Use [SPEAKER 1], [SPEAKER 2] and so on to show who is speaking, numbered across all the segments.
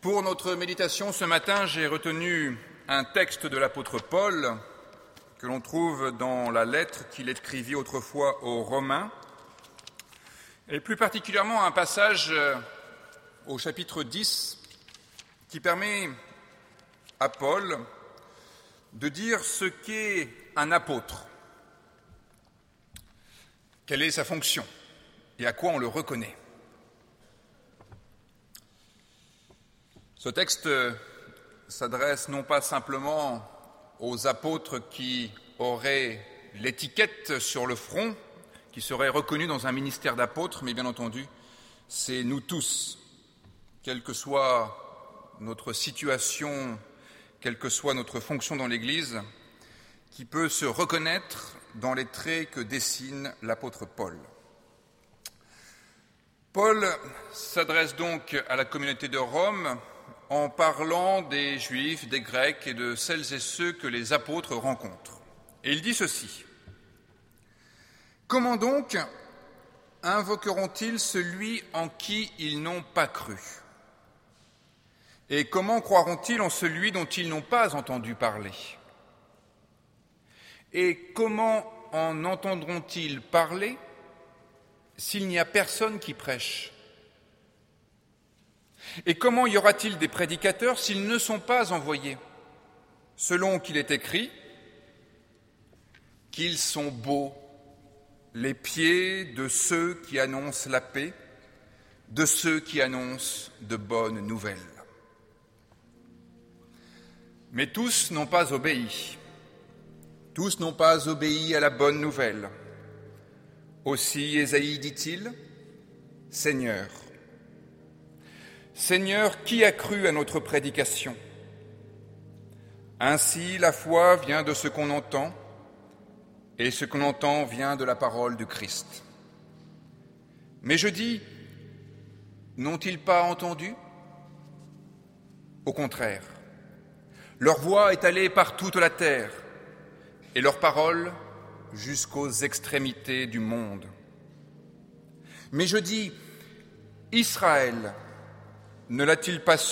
[SPEAKER 1] Pour notre méditation ce matin, j'ai retenu un texte de l'apôtre Paul que l'on trouve dans la lettre qu'il écrivit autrefois aux Romains, et plus particulièrement un passage au chapitre 10 qui permet à Paul de dire ce qu'est un apôtre, quelle est sa fonction et à quoi on le reconnaît. Ce texte s'adresse non pas simplement aux apôtres qui auraient l'étiquette sur le front, qui seraient reconnus dans un ministère d'apôtres, mais bien entendu, c'est nous tous, quelle que soit notre situation, quelle que soit notre fonction dans l'Église, qui peut se reconnaître dans les traits que dessine l'apôtre Paul. Paul s'adresse donc à la communauté de Rome en parlant des Juifs, des Grecs et de celles et ceux que les apôtres rencontrent. Et il dit ceci: « Comment donc invoqueront-ils celui en qui ils n'ont pas cru ? Et comment croiront-ils en celui dont ils n'ont pas entendu parler ? Et comment en entendront-ils parler s'il n'y a personne qui prêche ? Et comment y aura-t-il des prédicateurs s'ils ne sont pas envoyés ? Selon qu'il est écrit qu'ils sont beaux, les pieds de ceux qui annoncent la paix, de ceux qui annoncent de bonnes nouvelles. Mais tous n'ont pas obéi. Tous n'ont pas obéi à la bonne nouvelle. Aussi Ésaïe dit-il : « Seigneur, Seigneur, qui a cru à notre prédication ? Ainsi, la foi vient de ce qu'on entend, et ce qu'on entend vient de la parole du Christ. Mais je dis, n'ont-ils pas entendu ? Au contraire, leur voix est allée par toute la terre, et leur parole jusqu'aux extrémités du monde. Mais je dis, Israël ne l'a-t-il pas su ?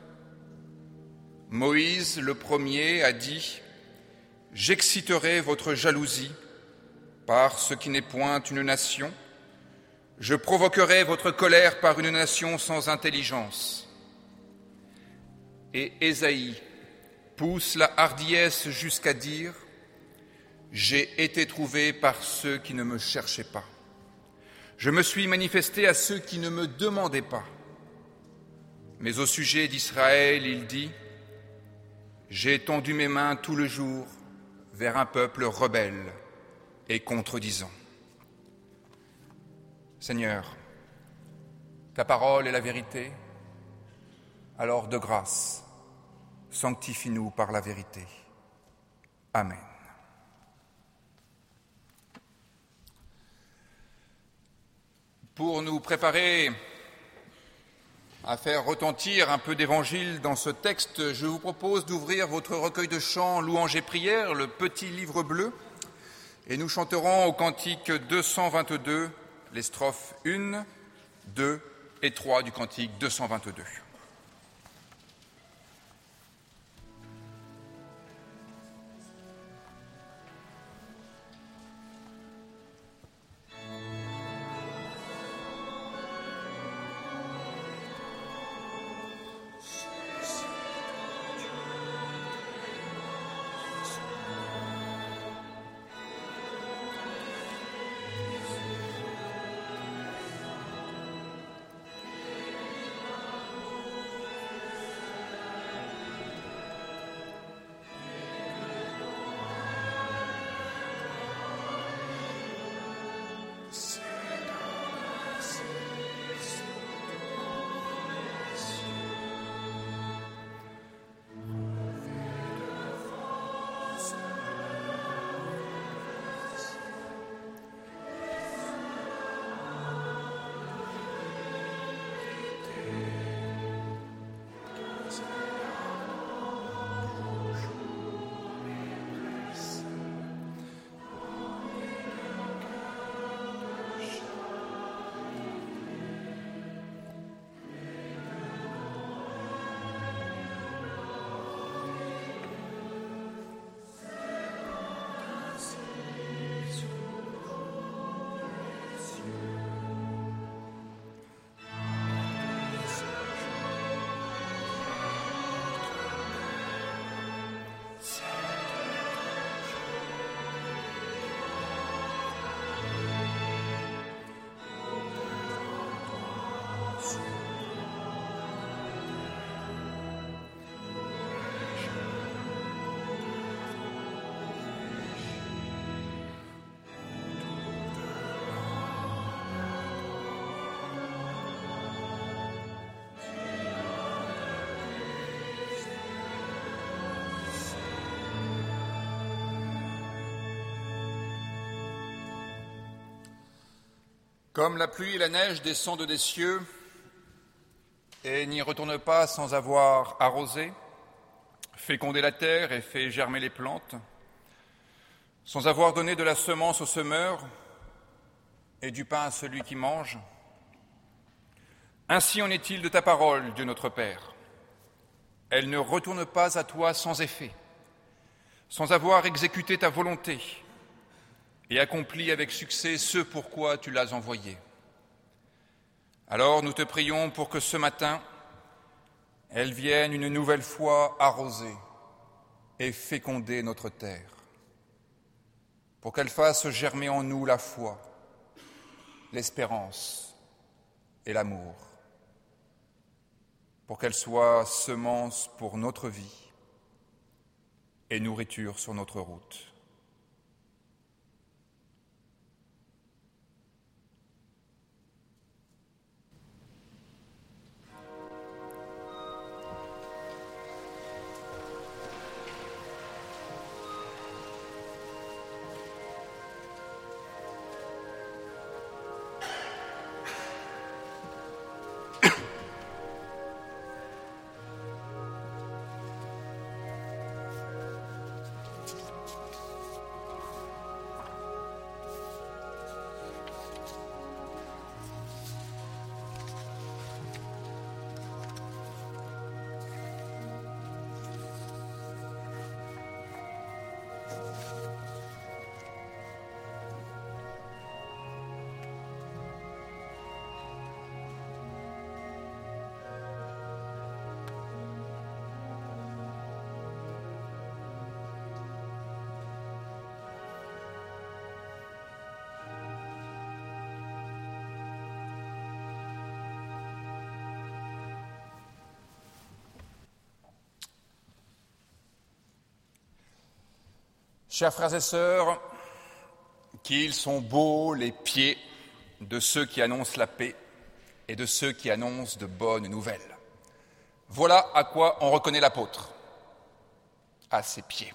[SPEAKER 1] Moïse, le premier, a dit : « J'exciterai votre jalousie par ce qui n'est point une nation. Je provoquerai votre colère par une nation sans intelligence. » Et Ésaïe pousse la hardiesse jusqu'à dire : « J'ai été trouvé par ceux qui ne me cherchaient pas. Je me suis manifesté à ceux qui ne me demandaient pas. » Mais au sujet d'Israël, il dit : « J'ai tendu mes mains tout le jour vers un peuple rebelle et contredisant. » Seigneur, ta parole est la vérité, alors de grâce, sanctifie-nous par la vérité. Amen. Pour nous préparer à faire retentir un peu d'évangile dans ce texte, je vous propose d'ouvrir votre recueil de chants Louanges et prières, le petit livre bleu, et nous chanterons au cantique 222 les strophes 1, 2 et 3 du cantique 222. Comme la pluie et la neige descendent des cieux et n'y retournent pas sans avoir arrosé, fécondé la terre et fait germer les plantes, sans avoir donné de la semence au semeur et du pain à celui qui mange, ainsi en est-il de ta parole, Dieu notre Père. Elle ne retourne pas à toi sans effet, sans avoir exécuté ta volonté et accompli avec succès ce pourquoi tu l'as envoyée. Alors nous te prions pour que ce matin, elle vienne une nouvelle fois arroser et féconder notre terre, pour qu'elle fasse germer en nous la foi, l'espérance et l'amour, pour qu'elle soit semence pour notre vie et nourriture sur notre route. Chers frères et sœurs, qu'ils sont beaux les pieds de ceux qui annoncent la paix et de ceux qui annoncent de bonnes nouvelles. Voilà à quoi on reconnaît l'apôtre, à ses pieds.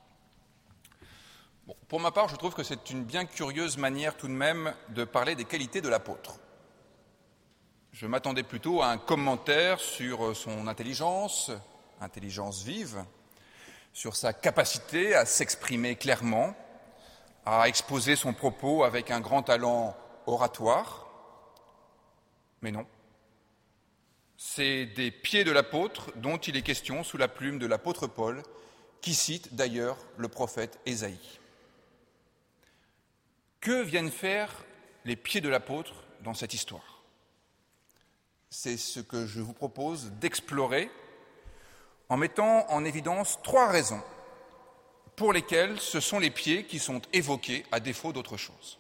[SPEAKER 1] Bon, pour ma part, je trouve que c'est une bien curieuse manière tout de même de parler des qualités de l'apôtre. Je m'attendais plutôt à un commentaire sur son intelligence vive, sur sa capacité à s'exprimer clairement, à exposer son propos avec un grand talent oratoire. Mais non. C'est des pieds de l'apôtre dont il est question sous la plume de l'apôtre Paul, qui cite d'ailleurs le prophète Ésaïe. Que viennent faire les pieds de l'apôtre dans cette histoire ? C'est ce que je vous propose d'explorer en mettant en évidence 3 raisons pour lesquelles ce sont les pieds qui sont évoqués à défaut d'autre chose.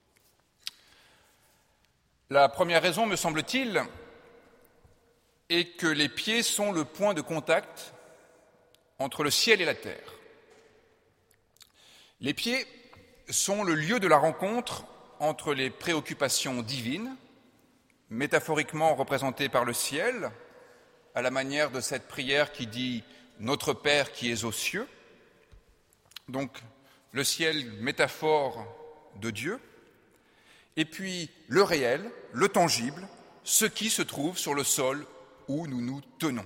[SPEAKER 1] La première raison, me semble-t-il, est que les pieds sont le point de contact entre le ciel et la terre. Les pieds sont le lieu de la rencontre entre les préoccupations divines, métaphoriquement représentées par le ciel, à la manière de cette prière qui dit « Notre Père qui es aux cieux », donc le ciel métaphore de Dieu, et puis le réel, le tangible, ce qui se trouve sur le sol où nous nous tenons.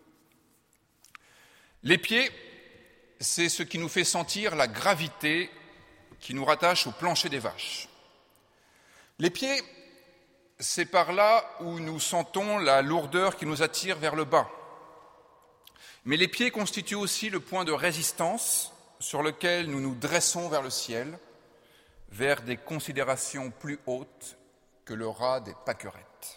[SPEAKER 1] Les pieds, c'est ce qui nous fait sentir la gravité qui nous rattache au plancher des vaches. Les pieds, c'est par là où nous sentons la lourdeur qui nous attire vers le bas. Mais les pieds constituent aussi le point de résistance sur lequel nous nous dressons vers le ciel, vers des considérations plus hautes que le ras des pâquerettes.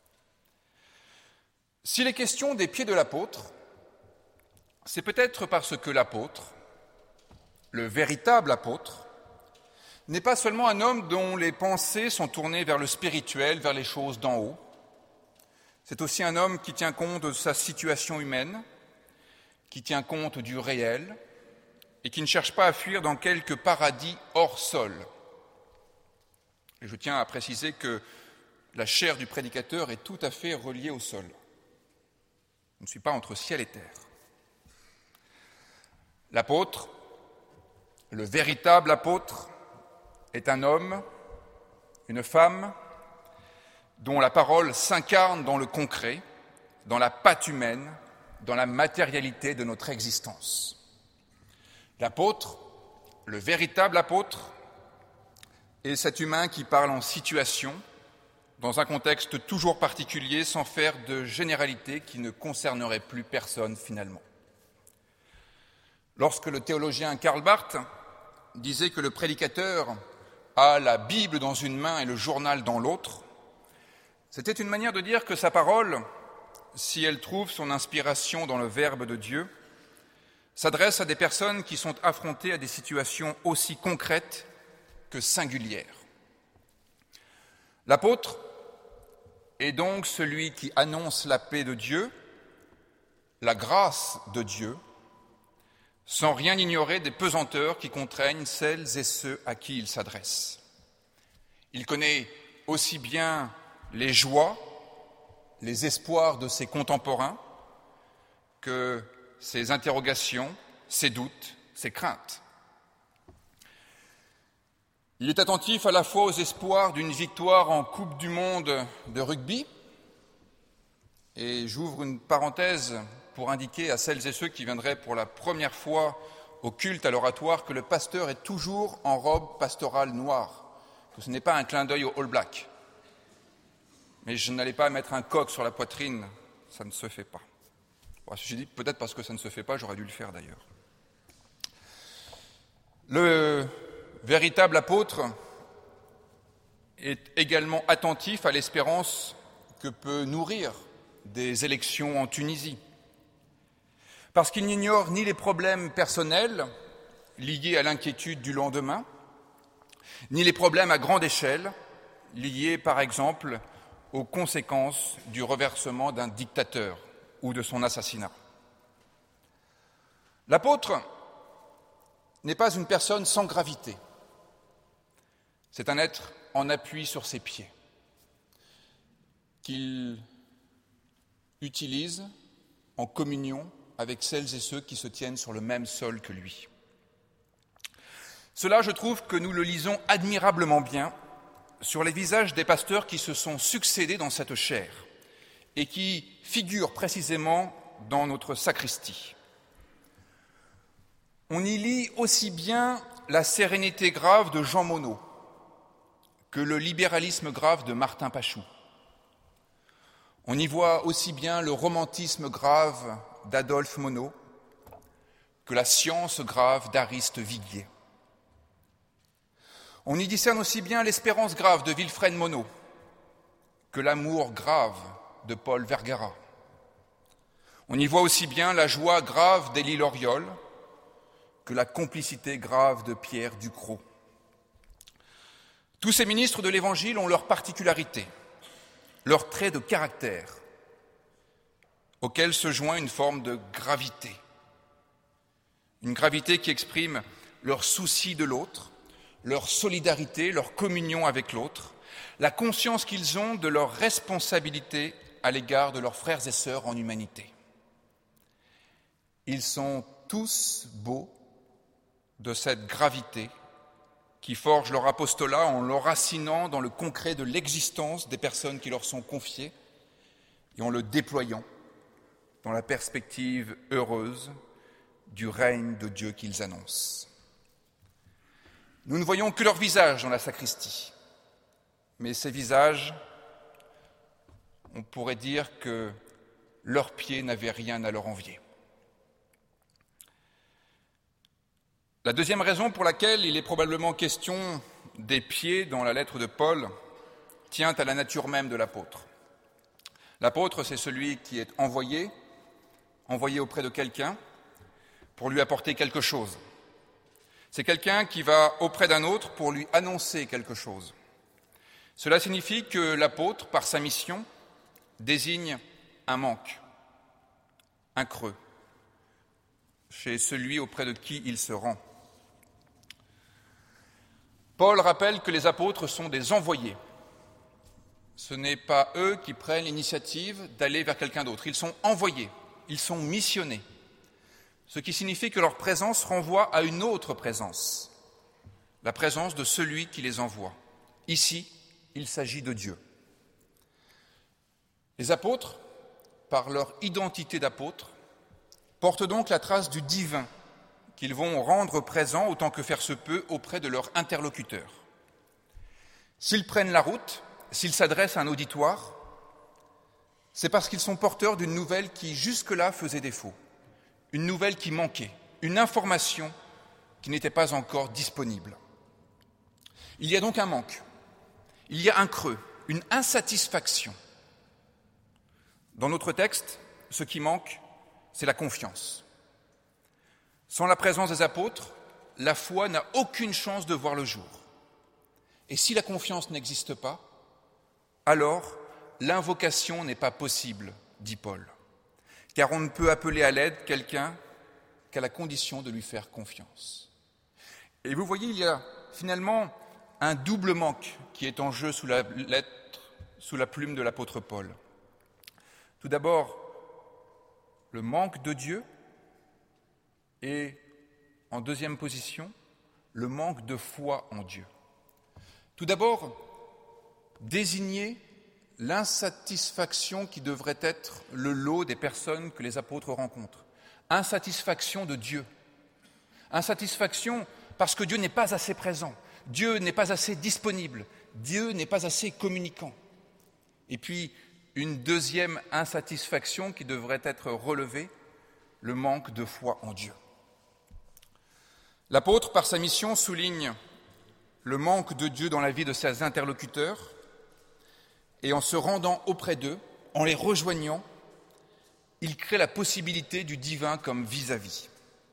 [SPEAKER 1] S'il est question des pieds de l'apôtre, c'est peut-être parce que l'apôtre, le véritable apôtre, n'est pas seulement un homme dont les pensées sont tournées vers le spirituel, vers les choses d'en haut. C'est aussi un homme qui tient compte de sa situation humaine, qui tient compte du réel et qui ne cherche pas à fuir dans quelque paradis hors sol. Et je tiens à préciser que la chair du prédicateur est tout à fait reliée au sol. Je ne suis pas entre ciel et terre. L'apôtre, le véritable apôtre, est un homme, une femme dont la parole s'incarne dans le concret, dans la pâte humaine, dans la matérialité de notre existence. L'apôtre, le véritable apôtre, est cet humain qui parle en situation, dans un contexte toujours particulier, sans faire de généralité qui ne concernerait plus personne finalement. Lorsque le théologien Karl Barth disait que le prédicateur a la Bible dans une main et le journal dans l'autre, c'était une manière de dire que sa parole, si elle trouve son inspiration dans le Verbe de Dieu, s'adresse à des personnes qui sont affrontées à des situations aussi concrètes que singulières. L'apôtre est donc celui qui annonce la paix de Dieu, la grâce de Dieu, sans rien ignorer des pesanteurs qui contraignent celles et ceux à qui il s'adresse. Il connaît aussi bien les joies, les espoirs de ses contemporains que ses interrogations, ses doutes, ses craintes. Il est attentif à la fois aux espoirs d'une victoire en Coupe du Monde de rugby, et j'ouvre une parenthèse pour indiquer à celles et ceux qui viendraient pour la première fois au culte à l'oratoire que le pasteur est toujours en robe pastorale noire, que ce n'est pas un clin d'œil au All Black. Mais je n'allais pas mettre un coq sur la poitrine, ça ne se fait pas. Bon, ceci dit, peut-être parce que ça ne se fait pas, j'aurais dû le faire d'ailleurs. Le véritable apôtre est également attentif à l'espérance que peut nourrir des élections en Tunisie. Parce qu'il n'ignore ni les problèmes personnels liés à l'inquiétude du lendemain, ni les problèmes à grande échelle liés, par exemple, aux conséquences du renversement d'un dictateur ou de son assassinat. L'apôtre n'est pas une personne sans gravité. C'est un être en appui sur ses pieds, qu'il utilise en communion avec celles et ceux qui se tiennent sur le même sol que lui. Cela, je trouve que nous le lisons admirablement bien sur les visages des pasteurs qui se sont succédés dans cette chaire et qui figurent précisément dans notre sacristie. On y lit aussi bien la sérénité grave de Jean Monod que le libéralisme grave de Martin Pachou. On y voit aussi bien le romantisme grave d'Adolphe Monod que la science grave d'Ariste Viguier. On y discerne aussi bien l'espérance grave de Wilfred Monod que l'amour grave de Paul Vergara. On y voit aussi bien la joie grave d'Élie Loriol que la complicité grave de Pierre Ducrot. Tous ces ministres de l'Évangile ont leurs particularités, leurs traits de caractère, auxquels se joint une forme de gravité. Une gravité qui exprime leur souci de l'autre, leur solidarité, leur communion avec l'autre, la conscience qu'ils ont de leur responsabilité à l'égard de leurs frères et sœurs en humanité. Ils sont tous beaux de cette gravité qui forge leur apostolat en l'enracinant dans le concret de l'existence des personnes qui leur sont confiées et en le déployant dans la perspective heureuse du règne de Dieu qu'ils annoncent. Nous ne voyons que leurs visages dans la sacristie, mais ces visages, on pourrait dire que leurs pieds n'avaient rien à leur envier. La deuxième raison pour laquelle il est probablement question des pieds dans la lettre de Paul tient à la nature même de l'apôtre. L'apôtre, c'est celui qui est envoyé auprès de quelqu'un pour lui apporter quelque chose. C'est quelqu'un qui va auprès d'un autre pour lui annoncer quelque chose. Cela signifie que l'apôtre, par sa mission, désigne un manque, un creux, chez celui auprès de qui il se rend. Paul rappelle que les apôtres sont des envoyés. Ce n'est pas eux qui prennent l'initiative d'aller vers quelqu'un d'autre. Ils sont envoyés, ils sont missionnés. Ce qui signifie que leur présence renvoie à une autre présence, la présence de celui qui les envoie. Ici, il s'agit de Dieu. Les apôtres, par leur identité d'apôtres, portent donc la trace du divin qu'ils vont rendre présent autant que faire se peut auprès de leurs interlocuteurs. S'ils prennent la route, s'ils s'adressent à un auditoire, c'est parce qu'ils sont porteurs d'une nouvelle qui jusque-là faisait défaut, une nouvelle qui manquait, une information qui n'était pas encore disponible. Il y a donc un manque, il y a un creux, une insatisfaction. Dans notre texte, ce qui manque, c'est la confiance. Sans la présence des apôtres, la foi n'a aucune chance de voir le jour. Et si la confiance n'existe pas, alors l'invocation n'est pas possible, dit Paul, car on ne peut appeler à l'aide quelqu'un qu'à la condition de lui faire confiance. Et vous voyez, il y a finalement un double manque qui est en jeu sous la lettre, sous la plume de l'apôtre Paul. Tout d'abord, le manque de Dieu et, en deuxième position, le manque de foi en Dieu. Tout d'abord, désigner l'insatisfaction qui devrait être le lot des personnes que les apôtres rencontrent. Insatisfaction de Dieu. Insatisfaction parce que Dieu n'est pas assez présent, Dieu n'est pas assez disponible, Dieu n'est pas assez communicant. Et puis, une deuxième insatisfaction qui devrait être relevée, le manque de foi en Dieu. L'apôtre, par sa mission, souligne le manque de Dieu dans la vie de ses interlocuteurs et en se rendant auprès d'eux, en les rejoignant, il crée la possibilité du divin comme vis-à-vis.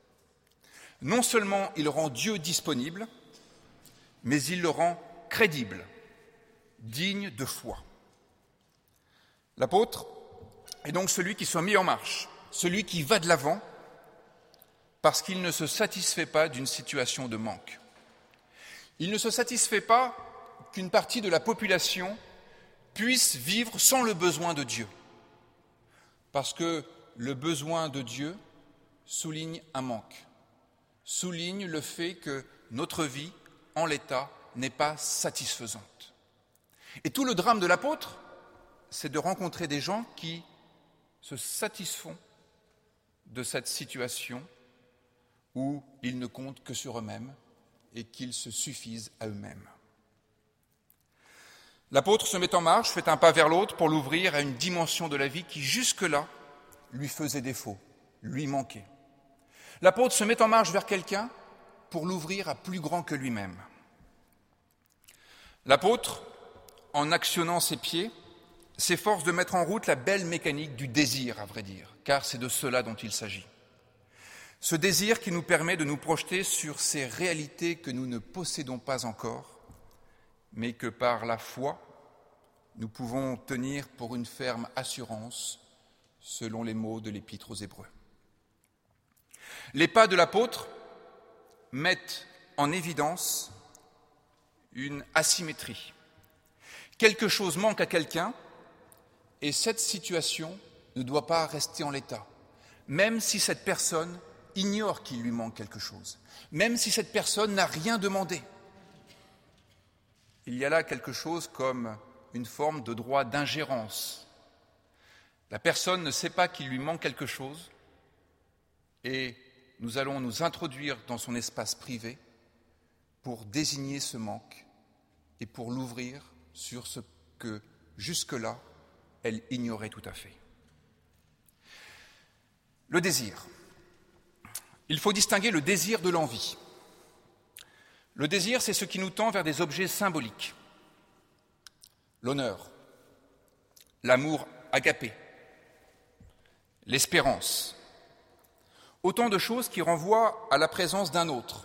[SPEAKER 1] Non seulement il rend Dieu disponible, mais il le rend crédible, digne de foi. L'apôtre est donc celui qui soit mis en marche, celui qui va de l'avant, parce qu'il ne se satisfait pas d'une situation de manque. Il ne se satisfait pas qu'une partie de la population puisse vivre sans le besoin de Dieu, parce que le besoin de Dieu souligne un manque, souligne le fait que notre vie, en l'état, n'est pas satisfaisante. Et tout le drame de l'apôtre, c'est de rencontrer des gens qui se satisfont de cette situation où ils ne comptent que sur eux-mêmes et qu'ils se suffisent à eux-mêmes. L'apôtre se met en marche, fait un pas vers l'autre pour l'ouvrir à une dimension de la vie qui jusque-là lui faisait défaut, lui manquait. L'apôtre se met en marche vers quelqu'un pour l'ouvrir à plus grand que lui-même. L'apôtre, en actionnant ses pieds, s'efforce de mettre en route la belle mécanique du désir, à vrai dire, car c'est de cela dont il s'agit. Ce désir qui nous permet de nous projeter sur ces réalités que nous ne possédons pas encore, mais que par la foi, nous pouvons tenir pour une ferme assurance, selon les mots de l'Épître aux Hébreux. Les pas de l'apôtre mettent en évidence une asymétrie. Quelque chose manque à quelqu'un, et cette situation ne doit pas rester en l'état, même si cette personne ignore qu'il lui manque quelque chose, même si cette personne n'a rien demandé. Il y a là quelque chose comme une forme de droit d'ingérence. La personne ne sait pas qu'il lui manque quelque chose et nous allons nous introduire dans son espace privé pour désigner ce manque et pour l'ouvrir sur ce que jusque-là elle ignorait tout à fait. Le désir. Il faut distinguer le désir de l'envie. Le désir, c'est ce qui nous tend vers des objets symboliques. L'honneur, l'amour agapé, l'espérance. Autant de choses qui renvoient à la présence d'un autre.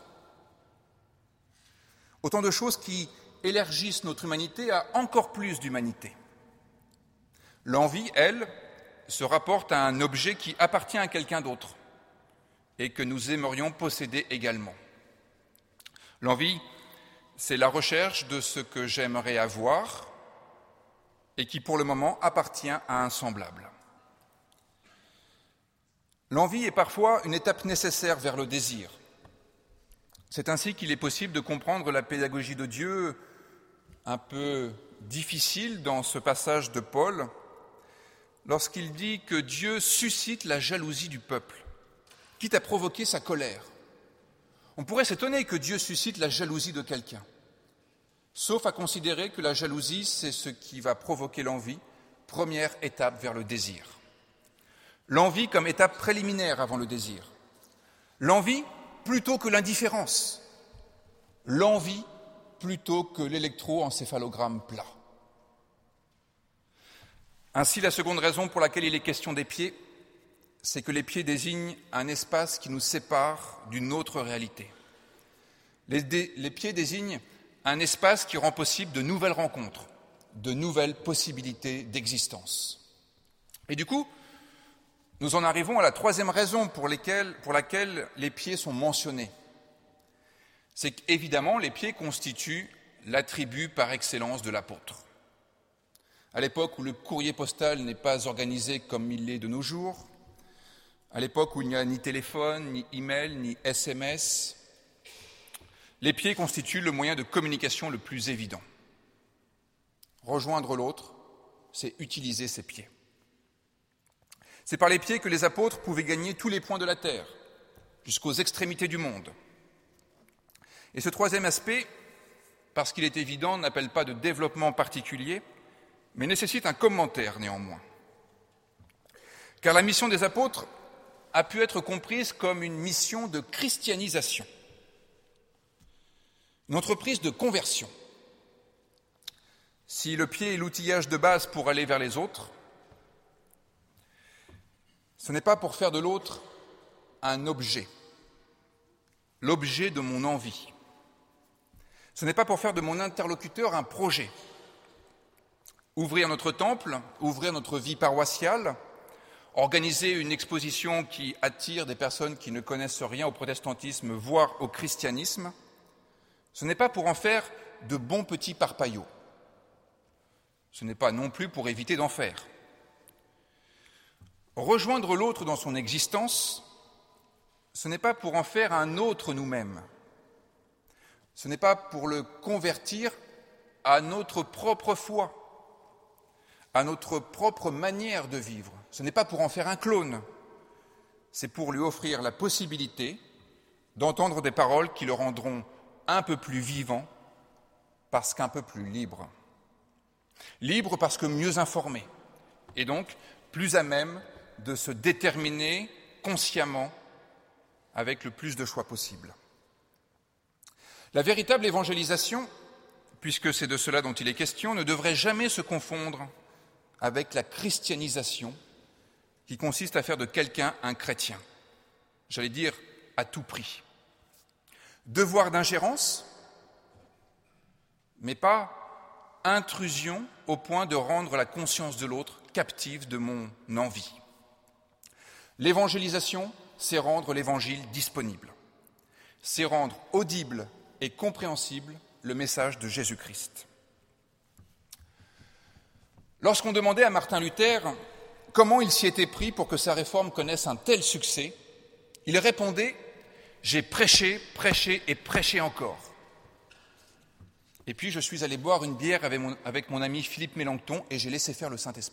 [SPEAKER 1] Autant de choses qui élargissent notre humanité à encore plus d'humanité. L'envie, elle, se rapporte à un objet qui appartient à quelqu'un d'autre et que nous aimerions posséder également. L'envie, c'est la recherche de ce que j'aimerais avoir et qui, pour le moment, appartient à un semblable. L'envie est parfois une étape nécessaire vers le désir. C'est ainsi qu'il est possible de comprendre la pédagogie de Dieu, un peu difficile dans ce passage de Paul, lorsqu'il dit que Dieu suscite la jalousie du peuple, quitte à provoquer sa colère. On pourrait s'étonner que Dieu suscite la jalousie de quelqu'un, sauf à considérer que la jalousie, c'est ce qui va provoquer l'envie, première étape vers le désir. L'envie comme étape préliminaire avant le désir. L'envie plutôt que l'indifférence. L'envie plutôt que l'électroencéphalogramme plat. Ainsi, la seconde raison pour laquelle il est question des pieds, c'est que les pieds désignent un espace qui nous sépare d'une autre réalité. Les pieds désignent un espace qui rend possible de nouvelles rencontres, de nouvelles possibilités d'existence. Et du coup, nous en arrivons à la troisième raison pour laquelle les pieds sont mentionnés. C'est qu'évidemment, les pieds constituent l'attribut par excellence de l'apôtre. À l'époque où le courrier postal n'est pas organisé comme il l'est de nos jours, à l'époque où il n'y a ni téléphone, ni email, ni SMS, les pieds constituent le moyen de communication le plus évident. Rejoindre l'autre, c'est utiliser ses pieds. C'est par les pieds que les apôtres pouvaient gagner tous les points de la terre, jusqu'aux extrémités du monde. Et ce troisième aspect, parce qu'il est évident, n'appelle pas de développement particulier, mais nécessite un commentaire néanmoins. Car la mission des apôtres a pu être comprise comme une mission de christianisation, une entreprise de conversion. Si le pied est l'outillage de base pour aller vers les autres, ce n'est pas pour faire de l'autre un objet, l'objet de mon envie. Ce n'est pas pour faire de mon interlocuteur un projet. Ouvrir notre temple, ouvrir notre vie paroissiale, organiser une exposition qui attire des personnes qui ne connaissent rien au protestantisme, voire au christianisme, ce n'est pas pour en faire de bons petits parpaillots. Ce n'est pas non plus pour éviter d'en faire. Rejoindre l'autre dans son existence, ce n'est pas pour en faire un autre nous-mêmes. Ce n'est pas pour le convertir à notre propre foi, à notre propre manière de vivre. Ce n'est pas pour en faire un clone. C'est pour lui offrir la possibilité d'entendre des paroles qui le rendront un peu plus vivant, parce qu'un peu plus libre. Libre parce que mieux informé, et donc plus à même de se déterminer consciemment avec le plus de choix possible. La véritable évangélisation, puisque c'est de cela dont il est question, ne devrait jamais se confondre avec la christianisation qui consiste à faire de quelqu'un un chrétien. J'allais dire à tout prix. Devoir d'ingérence, mais pas intrusion au point de rendre la conscience de l'autre captive de mon envie. L'évangélisation, c'est rendre l'évangile disponible. C'est rendre audible et compréhensible le message de Jésus-Christ. Lorsqu'on demandait à Martin Luther comment il s'y était pris pour que sa réforme connaisse un tel succès, il répondait « J'ai prêché, prêché et prêché encore. Et puis je suis allé boire une bière avec mon ami Philippe Mélenchon et j'ai laissé faire le Saint-Esprit. »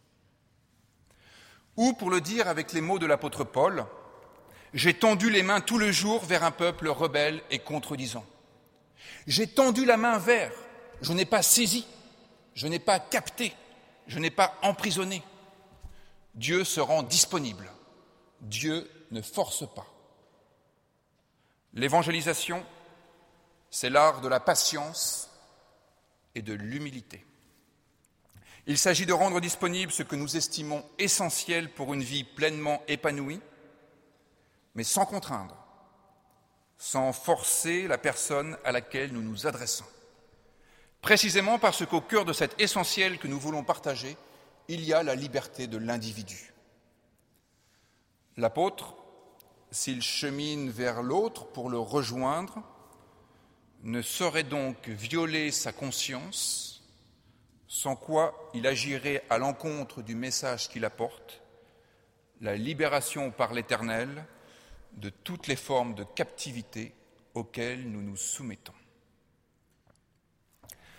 [SPEAKER 1] Ou, pour le dire avec les mots de l'apôtre Paul, « J'ai tendu les mains tout le jour vers un peuple rebelle et contredisant. J'ai tendu la main vers, je n'ai pas saisi, je n'ai pas capté, je n'ai pas emprisonné. Dieu se rend disponible. Dieu ne force pas. » L'évangélisation, c'est l'art de la patience et de l'humilité. Il s'agit de rendre disponible ce que nous estimons essentiel pour une vie pleinement épanouie, mais sans contraindre, sans forcer la personne à laquelle nous nous adressons. Précisément parce qu'au cœur de cet essentiel que nous voulons partager, il y a la liberté de l'individu. L'apôtre, s'il chemine vers l'autre pour le rejoindre, ne saurait donc violer sa conscience, sans quoi il agirait à l'encontre du message qu'il apporte, la libération par l'Éternel de toutes les formes de captivité auxquelles nous nous soumettons.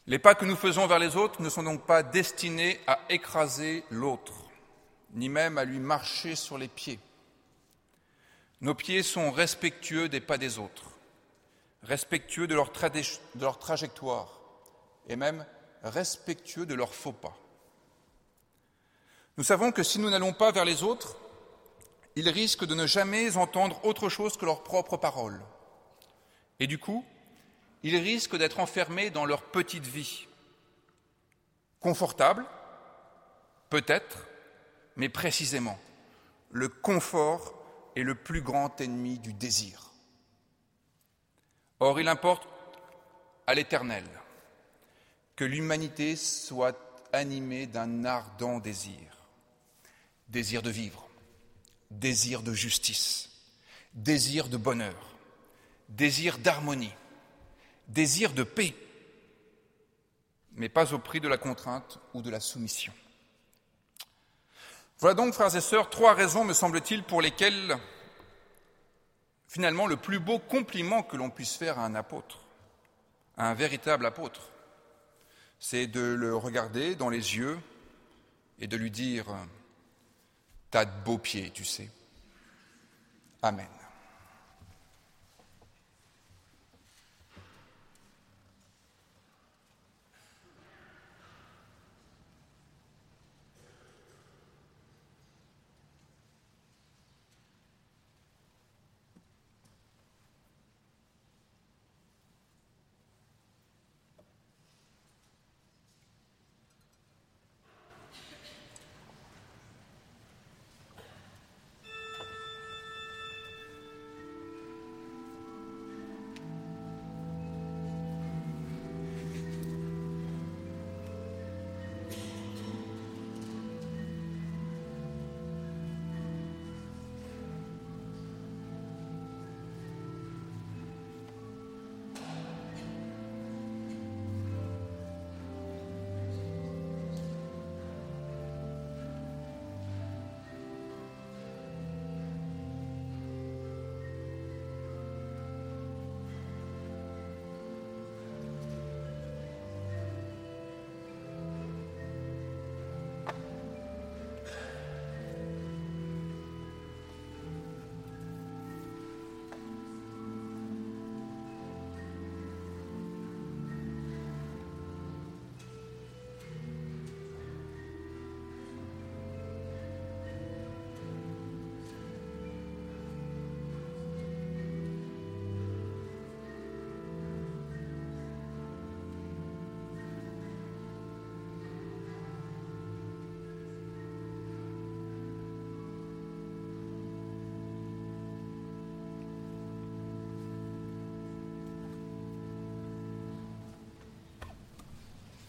[SPEAKER 1] Les pas que nous faisons vers les autres ne sont donc pas destinés à écraser l'autre, ni même à lui marcher sur les pieds. Nos pieds sont respectueux des pas des autres, respectueux de leur trajectoire et même respectueux de leurs faux pas. Nous savons que si nous n'allons pas vers les autres, ils risquent de ne jamais entendre autre chose que leurs propres paroles. Et du coup, ils risquent d'être enfermés dans leur petite vie. Confortable, peut-être, mais précisément, le confort est le plus grand ennemi du désir. Or, il importe à l'Éternel que l'humanité soit animée d'un ardent désir. Désir de vivre, désir de justice, désir de bonheur, désir d'harmonie, désir de paix, mais pas au prix de la contrainte ou de la soumission. Voilà donc, frères et sœurs, 3 raisons, me semble-t-il, pour lesquelles, finalement, le plus beau compliment que l'on puisse faire à un apôtre, à un véritable apôtre, c'est de le regarder dans les yeux et de lui dire « T'as de beaux pieds, tu sais. » Amen.